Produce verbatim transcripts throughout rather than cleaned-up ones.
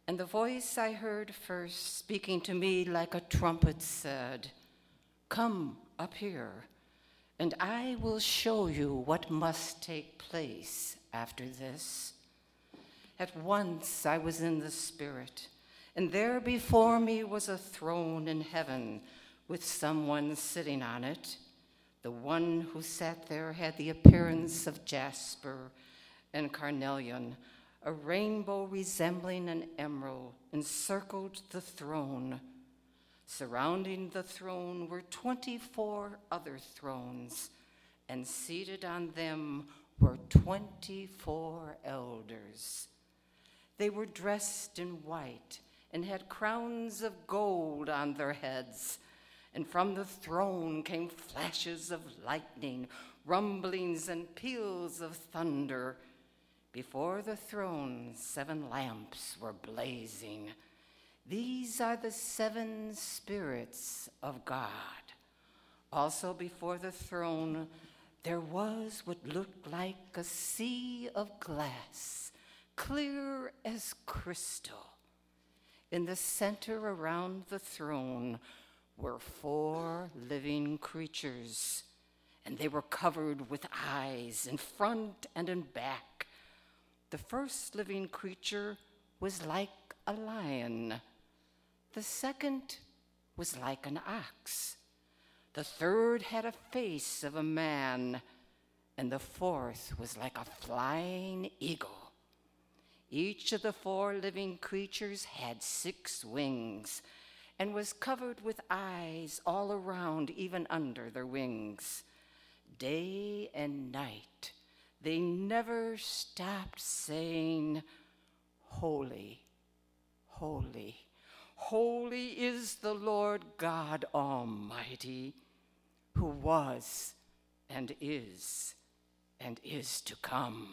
And the voice I heard first, speaking to me like a trumpet, said, "Come up here, and I will show you what must take place after this." At once I was in the Spirit, and there before me was a throne in heaven with someone sitting on it. The one who sat there had the appearance of jasper and carnelian. A rainbow resembling an emerald encircled the throne. Surrounding the throne were twenty-four other thrones, and seated on them were twenty-four elders. They were dressed in white and had crowns of gold on their heads, and from the throne came flashes of lightning, rumblings, and peals of thunder. Before the throne, seven lamps were blazing. These are the seven spirits of God. Also before the throne, there was what looked like a sea of glass, clear as crystal. In the center around the throne were four living creatures, and they were covered with eyes in front and in back. The first living creature was like a lion. The second was like an ox. The third had a face of a man, and the fourth was like a flying eagle. Each of the four living creatures had six wings and was covered with eyes all around, even under their wings. Day and night, they never stopped saying, "Holy, holy, holy is the Lord God Almighty, who was and is and is to come."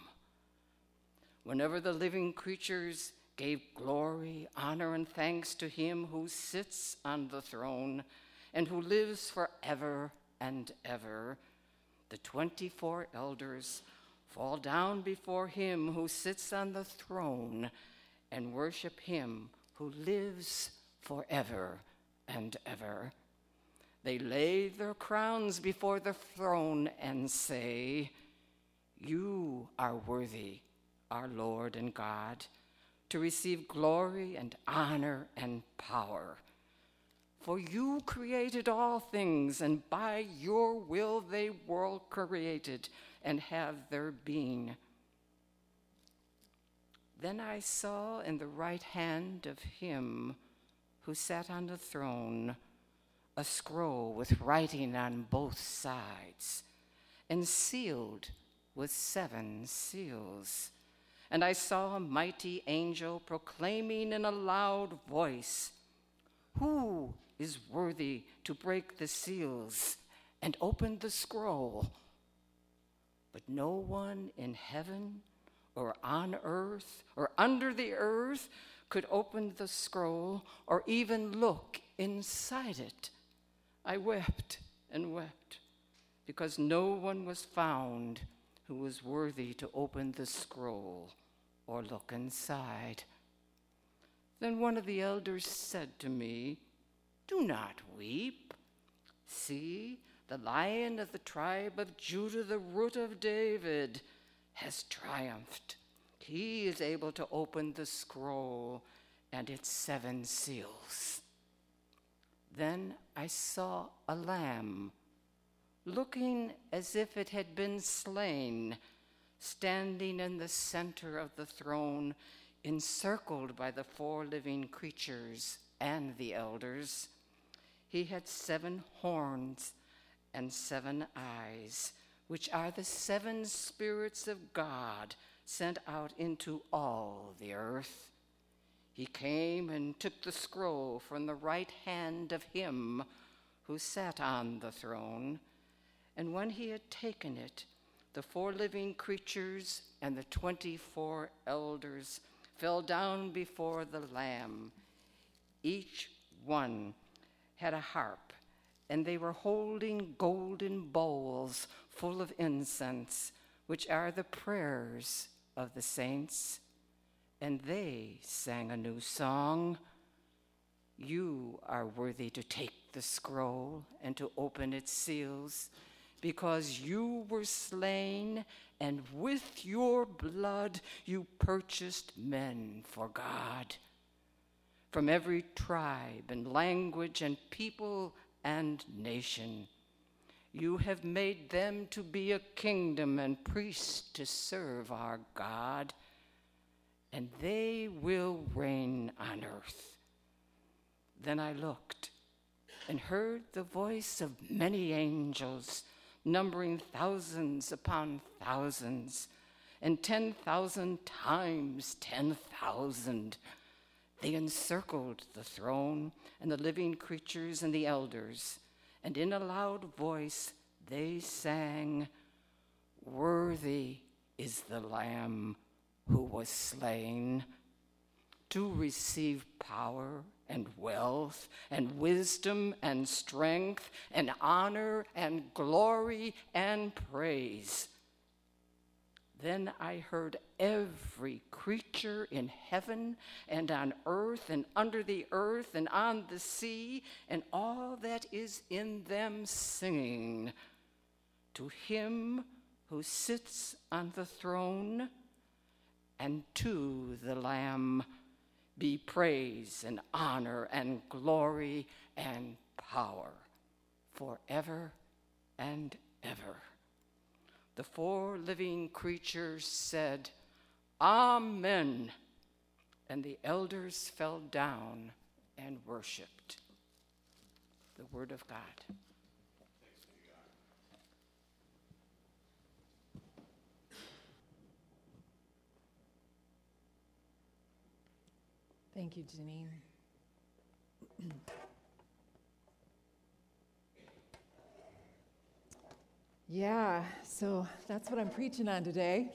Whenever the living creatures gave glory, honor, and thanks to him who sits on the throne and who lives forever and ever, the twenty-four elders fall down before him who sits on the throne and worship him who lives forever and ever. They lay their crowns before the throne and say, "You are worthy, our Lord and God, to receive glory and honor and power. For you created all things, and by your will they were created and have their being." Then I saw in the right hand of him who sat on the throne a scroll with writing on both sides, and sealed with seven seals. And I saw a mighty angel proclaiming in a loud voice, "Who is worthy to break the seals and open the scroll?" But no one in heaven or on earth or under the earth could open the scroll or even look inside it. I wept and wept because no one was found who was worthy to open the scroll or look inside. Then one of the elders said to me, "Do not weep. See, the Lion of the tribe of Judah, the Root of David, has triumphed. He is able to open the scroll and its seven seals." Then I saw a lamb, looking as if it had been slain, standing in the center of the throne, encircled by the four living creatures and the elders. He had seven horns and seven eyes, which are the seven spirits of God sent out into all the earth. He came and took the scroll from the right hand of him who sat on the throne. And when he had taken it, the four living creatures and the twenty-four elders fell down before the Lamb. Each one had a harp, and they were holding golden bowls full of incense, which are the prayers of the saints. and they sang a new song. You are worthy to take the scroll and to open its seals, because you were slain, and with your blood you purchased men for God. From every tribe and language and people and nation, you have made them to be a kingdom and priests to serve our God, and they will reign on earth. Then I looked and heard the voice of many angels, numbering thousands upon thousands, and ten thousand times ten thousand. They encircled the throne and the living creatures and the elders, and in a loud voice they sang, "Worthy is the Lamb who was slain to receive power and wealth and wisdom and strength and honor and glory and praise." Then I heard every creature in heaven and on earth and under the earth and on the sea and all that is in them singing, "To him who sits on the throne and to the Lamb be praise and honor and glory and power forever and ever." The four living creatures said, "Amen." And the elders fell down and worshiped. The word of God. Thank you, Janine. Yeah, so that's what I'm preaching on today.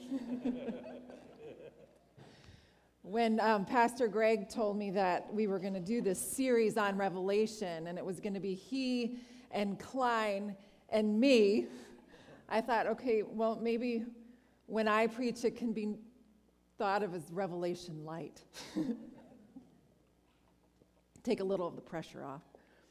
When um, Pastor Greg told me that we were going to do this series on Revelation, and it was going to be he and Klein and me, I thought, okay, well, maybe when I preach, it can be thought of as Revelation light. Take a little of the pressure off.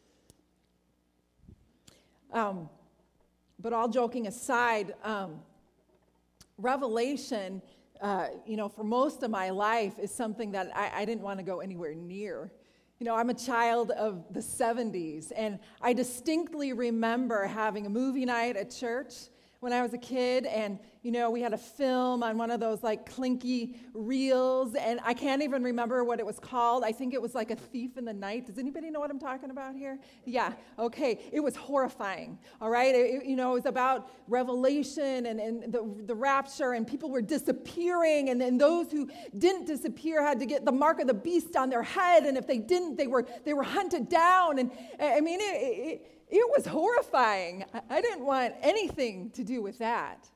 Um, but all joking aside, um, Revelation, uh, you know, for most of my life is something that I, I didn't want to go anywhere near. You know, I'm a child of the seventies, and I distinctly remember having a movie night at church when I was a kid, and, you know, we had a film on one of those, like, clinky reels, and I can't even remember what it was called. I think it was like A Thief in the Night. Does anybody know what I'm talking about here? Yeah, okay. It was horrifying, all right? It, you know, it was about Revelation and, and the, the rapture, and people were disappearing, and then those who didn't disappear had to get the mark of the beast on their head, and if they didn't, they were they were hunted down, and, I mean, it... it It was horrifying. I didn't want anything to do with that.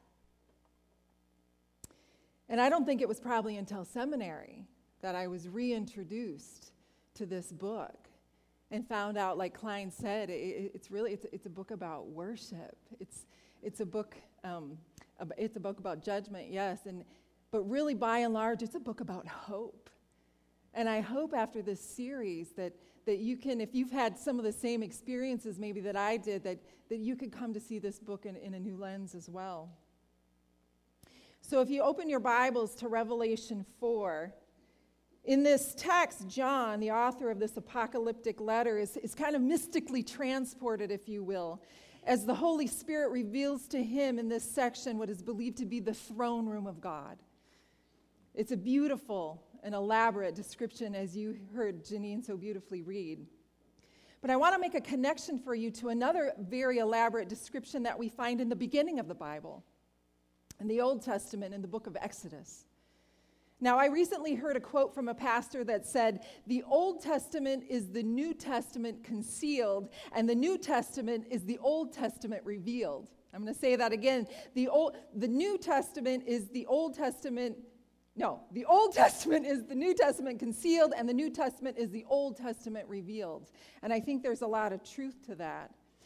And I don't think it was probably until seminary that I was reintroduced to this book and found out, like Klein said, it, it's really, it's, it's a book about worship. It's it's a book, um, it's a book about judgment, yes, and but really by and large, it's a book about hope. And I hope after this series that that you can, if you've had some of the same experiences maybe that I did, that, that you could come to see this book in, in a new lens as well. So if you open your Bibles to Revelation four, in this text, John, the author of this apocalyptic letter, is, is kind of mystically transported, if you will, as the Holy Spirit reveals to him in this section what is believed to be the throne room of God. It's a beautiful an elaborate description, as you heard Janine so beautifully read. But I want to make a connection for you to another very elaborate description that we find in the beginning of the Bible, in the Old Testament, in the book of Exodus. Now, I recently heard a quote from a pastor that said, "The Old Testament is the New Testament concealed, and the New Testament is the Old Testament revealed." I'm going to say that again. The old, the New Testament is the Old Testament No, the Old Testament is the New Testament concealed, and the New Testament is the Old Testament revealed. And I think there's a lot of truth to that.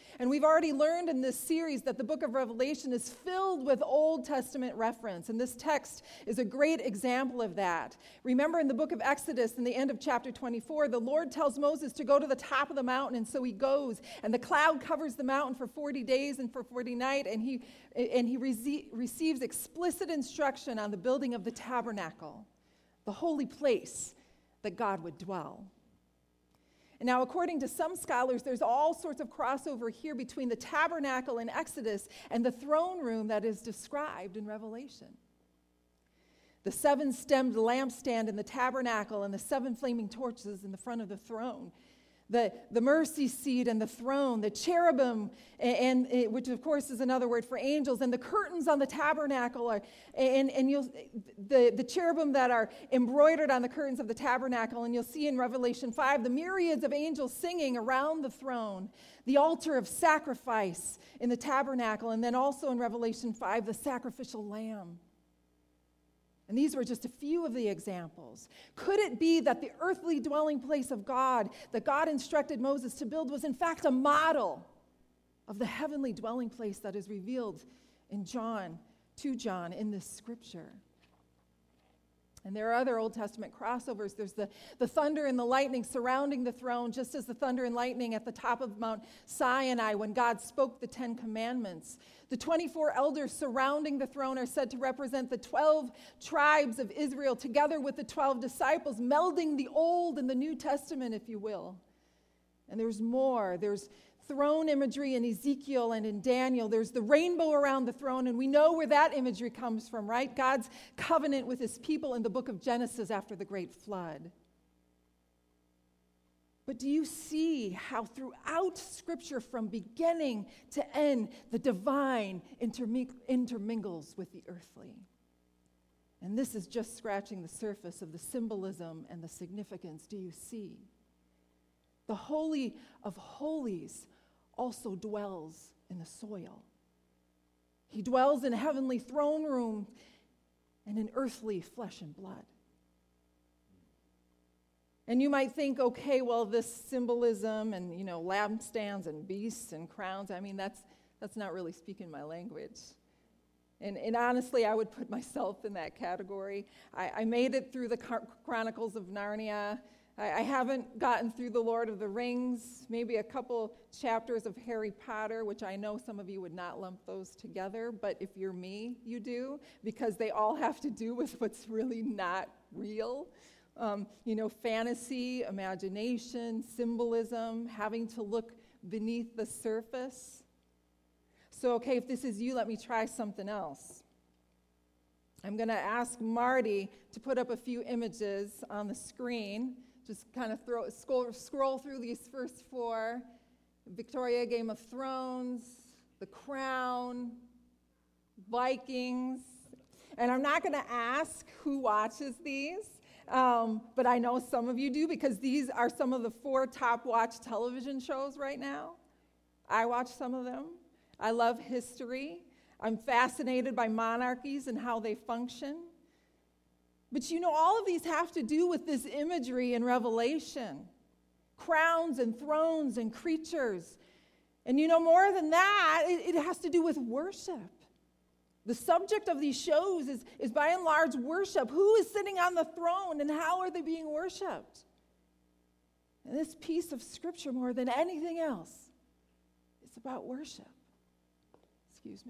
And we've already learned in this series that the book of Revelation is filled with Old Testament reference, and this text is a great example of that. Remember in the book of Exodus, in the end of chapter twenty-four, the Lord tells Moses to go to the top of the mountain, and so he goes, and the cloud covers the mountain for forty days and for forty nights, and he, and he rece- receives explicit instruction on the building of the tabernacle, the holy place that God would dwell. And now, according to some scholars, there's all sorts of crossover here between the tabernacle in Exodus and the throne room that is described in Revelation. The seven-stemmed lampstand in the tabernacle and the seven flaming torches in the front of the throne. The, the mercy seat and the throne, the cherubim, and, and which of course is another word for angels, and the curtains on the tabernacle, are, and, and you'll the, the cherubim that are embroidered on the curtains of the tabernacle, and you'll see in Revelation five the myriads of angels singing around the throne, the altar of sacrifice in the tabernacle, and then also in Revelation five the sacrificial lamb. And these were just a few of the examples. Could it be that the earthly dwelling place of God that God instructed Moses to build was in fact a model of the heavenly dwelling place that is revealed in John, to John in this scripture? And there are other Old Testament crossovers. There's the, the thunder and the lightning surrounding the throne, just as the thunder and lightning at the top of Mount Sinai when God spoke the Ten Commandments. The twenty-four elders surrounding the throne are said to represent the twelve tribes of Israel together with the twelve disciples, melding the Old and the New Testament, if you will. And there's more. There's throne imagery in Ezekiel and in Daniel. There's the rainbow around the throne, and we know where that imagery comes from, right? God's covenant with his people in the book of Genesis after the great flood. But do you see how throughout Scripture, from beginning to end, the divine interming- intermingles with the earthly? And this is just scratching the surface of the symbolism and the significance. Do you see? The Holy of Holies also dwells in the soil. He dwells in a heavenly throne room and in earthly flesh and blood. And you might think, okay, well, this symbolism and, you know, lampstands and beasts and crowns, I mean, that's that's not really speaking my language. And, and honestly, I would put myself in that category. I, I made it through the Chronicles of Narnia. I, I haven't gotten through the Lord of the Rings, maybe a couple chapters of Harry Potter, which I know some of you would not lump those together, but if you're me, you do, because they all have to do with what's really not real. Um, you know, fantasy, imagination, symbolism, having to look beneath the surface. So, okay, if this is you, let me try something else. I'm going to ask Marty to put up a few images on the screen. Just kind of throw, scroll, scroll through these first four. Victoria, Game of Thrones, The Crown, Vikings. And I'm not going to ask who watches these. Um, but I know some of you do, because these are some of the four top watched television shows right now. I watch some of them. I love history. I'm fascinated by monarchies and how they function. But you know, all of these have to do with this imagery in Revelation. Crowns and thrones and creatures. And you know, more than that, it, it has to do with worship. The subject of these shows is, is by and large worship. Who is sitting on the throne and how are they being worshiped? And this piece of scripture, more than anything else, is about worship. Excuse me.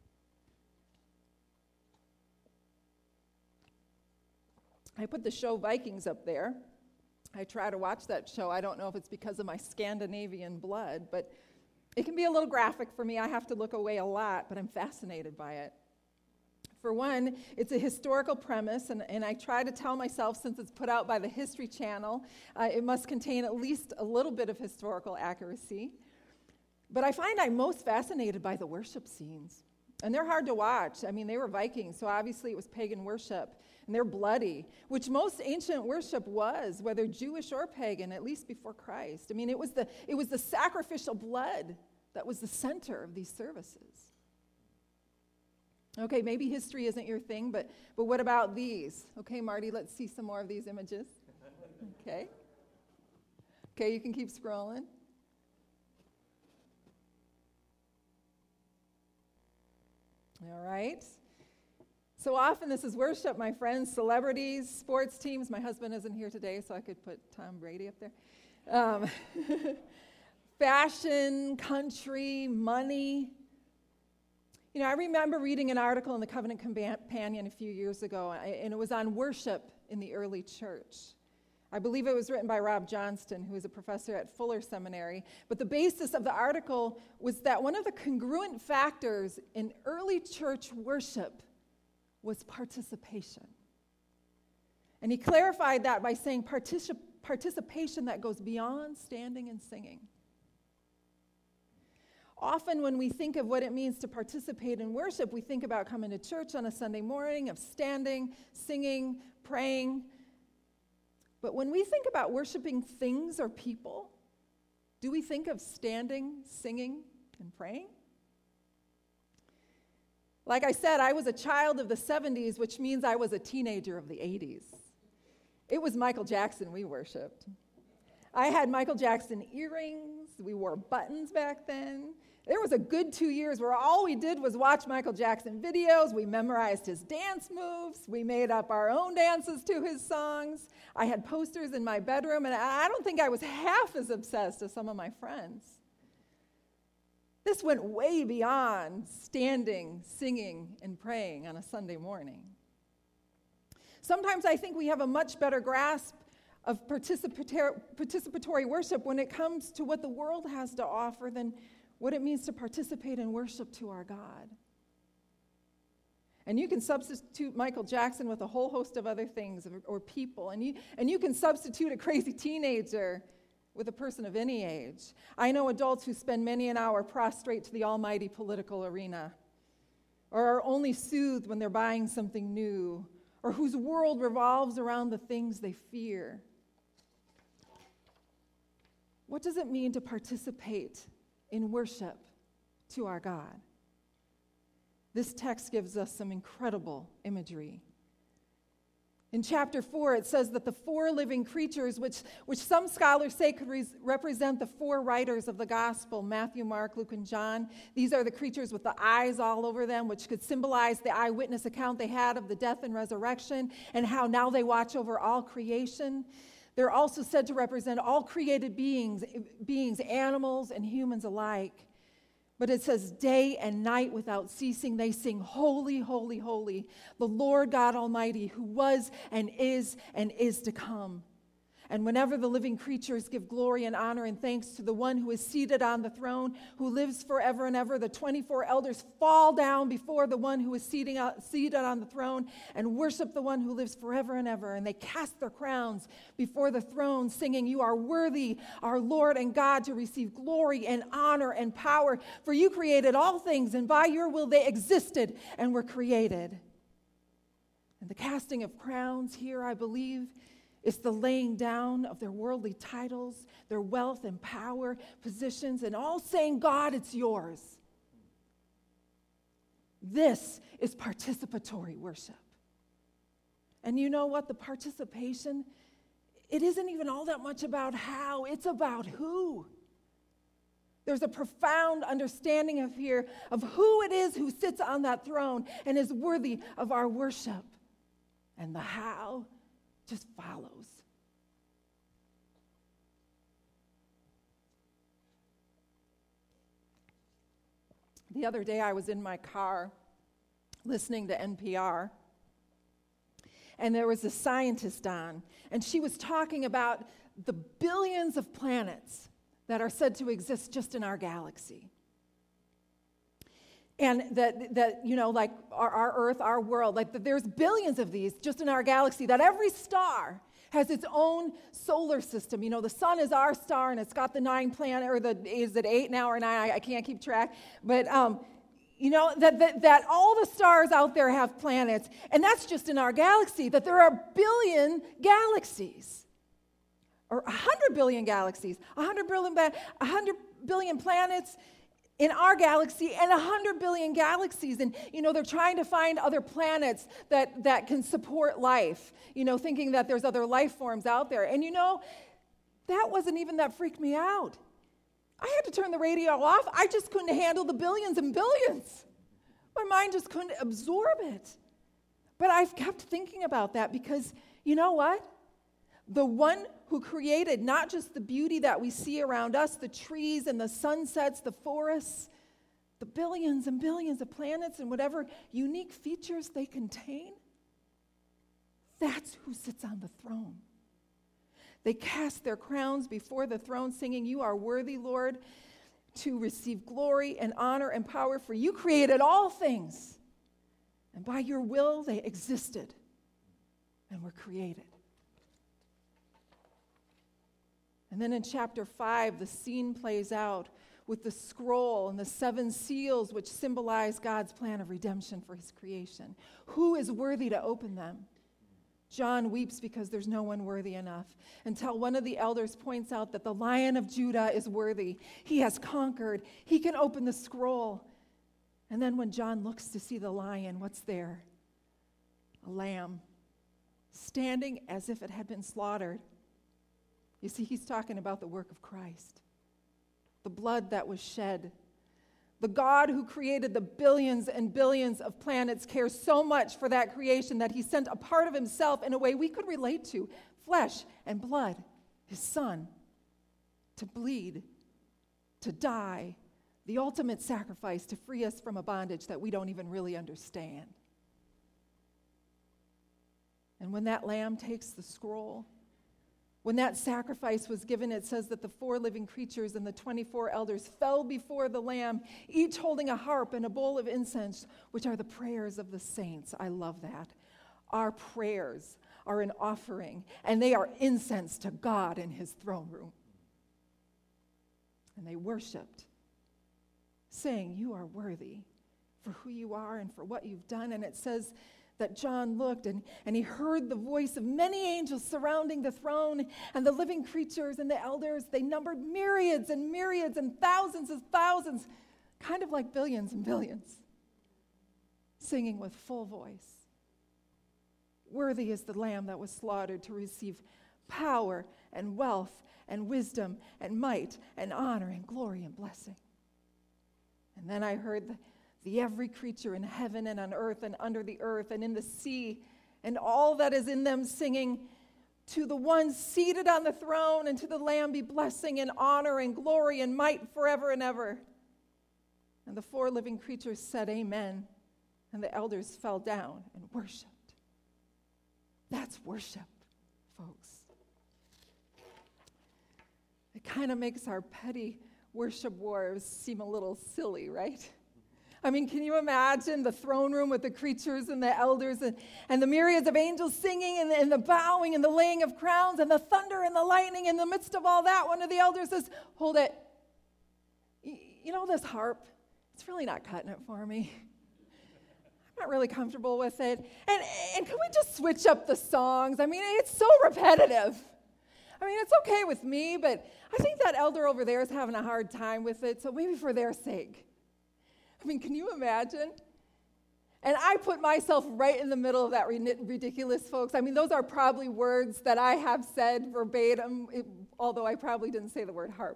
I put the show Vikings up there. I try to watch that show. I don't know if it's because of my Scandinavian blood, but it can be a little graphic for me. I have to look away a lot, but I'm fascinated by it. For one, it's a historical premise, and, and I try to tell myself, since it's put out by the History Channel, uh, it must contain at least a little bit of historical accuracy. But I find I'm most fascinated by the worship scenes. And they're hard to watch. I mean, they were Vikings, so obviously it was pagan worship. And they're bloody, which most ancient worship was, whether Jewish or pagan, at least before Christ. I mean, it was the, it was the sacrificial blood that was the center of these services. Okay, maybe history isn't your thing, but, but what about these? Okay, Marty, let's see some more of these images. Okay. Okay, you can keep scrolling. All right? So often this is worship, my friends, celebrities, sports teams. My husband isn't here today, so I could put Tom Brady up there. Um, fashion, country, money. You know, I remember reading an article in the Covenant Companion a few years ago, and it was on worship in the early church. I believe it was written by Rob Johnston, who is a professor at Fuller Seminary. But the basis of the article was that one of the congruent factors in early church worship was participation. And he clarified that by saying particip- participation that goes beyond standing and singing. Often when we think of what it means to participate in worship, we think about coming to church on a Sunday morning, of standing, singing, praying. But when we think about worshiping things or people, do we think of standing, singing, and praying? Like I said, I was a child of the seventies, which means I was a teenager of the eighties. It was Michael Jackson we worshiped. I had Michael Jackson earrings. We wore buttons back then. There was a good two years where all we did was watch Michael Jackson videos. We memorized his dance moves. We made up our own dances to his songs. I had posters in my bedroom, and I don't think I was half as obsessed as some of my friends. This went way beyond standing, singing, and praying on a Sunday morning. Sometimes I think we have a much better grasp of participatory, participatory worship when it comes to what the world has to offer than what it means to participate in worship to our God. And you can substitute Michael Jackson with a whole host of other things or, or people, and you, and you can substitute a crazy teenager with a person of any age. I know adults who spend many an hour prostrate to the almighty political arena, or are only soothed when they're buying something new, or whose world revolves around the things they fear. What does it mean to participate in worship to our God? This text gives us some incredible imagery. In chapter four, it says that the four living creatures, which, which some scholars say could re- represent the four writers of the gospel, Matthew, Mark, Luke, and John. These are the creatures with the eyes all over them, which could symbolize the eyewitness account they had of the death and resurrection, and how now they watch over all creation. They're also said to represent all created beings, beings, animals and humans alike. But it says, day and night without ceasing, they sing, holy, holy, holy, the Lord God Almighty, who was and is and is to come. And whenever the living creatures give glory and honor and thanks to the one who is seated on the throne, who lives forever and ever, the twenty-four elders fall down before the one who is seating, uh, seated on the throne and worship the one who lives forever and ever. And they cast their crowns before the throne, singing, you are worthy, our Lord and God, to receive glory and honor and power. For you created all things, and by your will they existed and were created. And the casting of crowns here, I believe, it's the laying down of their worldly titles, their wealth and power, positions, and all saying, God, it's yours. This is participatory worship. And you know what? The participation, it isn't even all that much about how, it's about who. There's a profound understanding of here of who it is who sits on that throne and is worthy of our worship. And the how just follows. The other day I was in my car listening to N P R, and there was a scientist on, and she was talking about the billions of planets that are said to exist just in our galaxy. And that, that you know, like our, our Earth, our world, like that there's billions of these just in our galaxy, that every star has its own solar system. You know, the sun is our star, and it's got the nine planet, or the, is it eight now or nine? I, I can't keep track. But, um, you know, that, that, that all the stars out there have planets, and that's just in our galaxy, that there are billion galaxies, or one hundred billion galaxies, one hundred billion, one hundred billion planets in our galaxy, and one hundred billion galaxies. And, you know, they're trying to find other planets that, that can support life, you know, thinking that there's other life forms out there. And, you know, that wasn't even that freaked me out. I had to turn the radio off. I just couldn't handle the billions and billions. My mind just couldn't absorb it. But I've kept thinking about that because you know what? The one who created not just the beauty that we see around us, the trees and the sunsets, the forests, the billions and billions of planets and whatever unique features they contain, that's who sits on the throne. They cast their crowns before the throne, singing, "You are worthy, Lord, to receive glory and honor and power, for you created all things, and by your will they existed and were created." And then in chapter five, the scene plays out with the scroll and the seven seals, which symbolize God's plan of redemption for his creation. Who is worthy to open them? John weeps because there's no one worthy enough, until one of the elders points out that the Lion of Judah is worthy. He has conquered. He can open the scroll. And then when John looks to see the lion, what's there? A lamb, standing as if it had been slaughtered. You see, he's talking about the work of Christ, the blood that was shed. The God who created the billions and billions of planets cares so much for that creation that he sent a part of himself in a way we could relate to, flesh and blood, his son, to bleed, to die, the ultimate sacrifice to free us from a bondage that we don't even really understand. And when that lamb takes the scroll, when that sacrifice was given, it says that the four living creatures and the twenty-four elders fell before the Lamb, each holding a harp and a bowl of incense, which are the prayers of the saints. I love that. Our prayers are an offering, and they are incense to God in his throne room. And they worshiped, saying, "You are worthy for who you are and for what you've done." And it says that John looked and, and he heard the voice of many angels surrounding the throne, and the living creatures and the elders. They numbered myriads and myriads and thousands of thousands, kind of like billions and billions, singing with full voice, "Worthy is the Lamb that was slaughtered to receive power and wealth and wisdom and might and honor and glory and blessing." And then I heard the The every creature in heaven and on earth and under the earth and in the sea and all that is in them singing, "To the one seated on the throne and to the Lamb be blessing and honor and glory and might forever and ever." And the four living creatures said, "Amen." And the elders fell down and worshiped. That's worship, folks. It kind of makes our petty worship wars seem a little silly, right? I mean, can you imagine the throne room with the creatures and the elders and, and the myriads of angels singing and the, and the bowing and the laying of crowns and the thunder and the lightning? In the midst of all that, one of the elders says, "Hold it. Y- you know this harp? It's really not cutting it for me. I'm not really comfortable with it. And, and can we just switch up the songs? I mean, it's so repetitive. I mean, it's okay with me, but I think that elder over there is having a hard time with it, so maybe for their sake." I mean, can you imagine? And I put myself right in the middle of that ridiculous, folks. I mean, those are probably words that I have said verbatim, it, although I probably didn't say the word harp.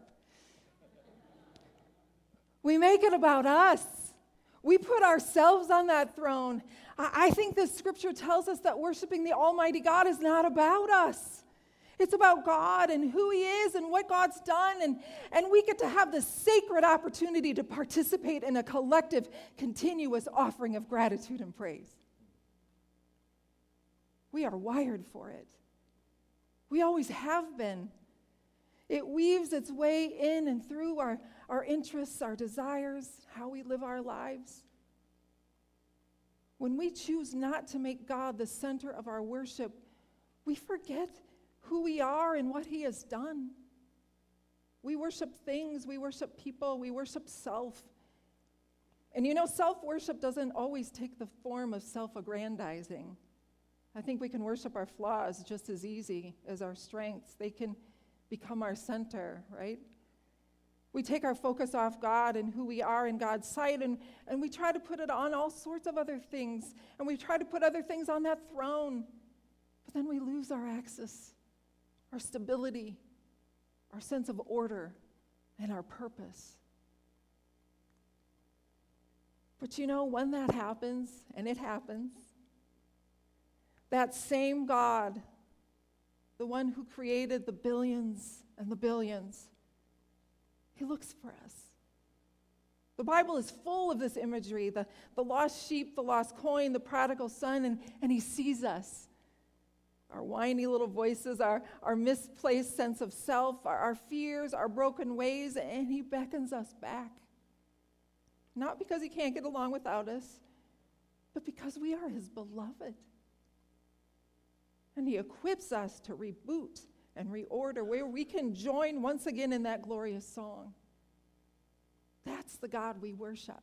We make it about us. We put ourselves on that throne. I, I think this scripture tells us that worshiping the Almighty God is not about us. It's about God and who he is and what God's done. And, and we get to have the sacred opportunity to participate in a collective, continuous offering of gratitude and praise. We are wired for it. We always have been. It weaves its way in and through our, our interests, our desires, how we live our lives. When we choose not to make God the center of our worship, we forget who we are and what he has done. We worship things, we worship people, we worship self. And you know, self-worship doesn't always take the form of self-aggrandizing. I think we can worship our flaws just as easy as our strengths. They can become our center, right? We take our focus off God and who we are in God's sight, and, and we try to put it on all sorts of other things, and we try to put other things on that throne. But then we lose our access, our stability, our sense of order, and our purpose. But you know, when that happens, and it happens, that same God, the one who created the billions and the billions, he looks for us. The Bible is full of this imagery, the, the lost sheep, the lost coin, the prodigal son, and, and he sees us. Our whiny little voices, our, our misplaced sense of self, our, our fears, our broken ways, and he beckons us back. Not because he can't get along without us, but because we are his beloved. And he equips us to reboot and reorder where we can join once again in that glorious song. That's the God we worship.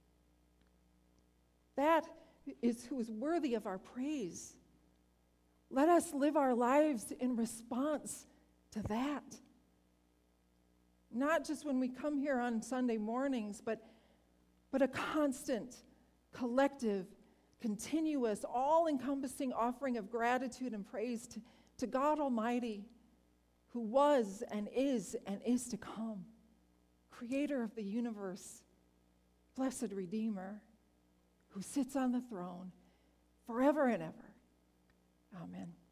That is who is worthy of our praise. Let us live our lives in response to that. Not just when we come here on Sunday mornings, but, but a constant, collective, continuous, all-encompassing offering of gratitude and praise to, to God Almighty, who was and is and is to come, creator of the universe, blessed Redeemer, who sits on the throne forever and ever. Amen.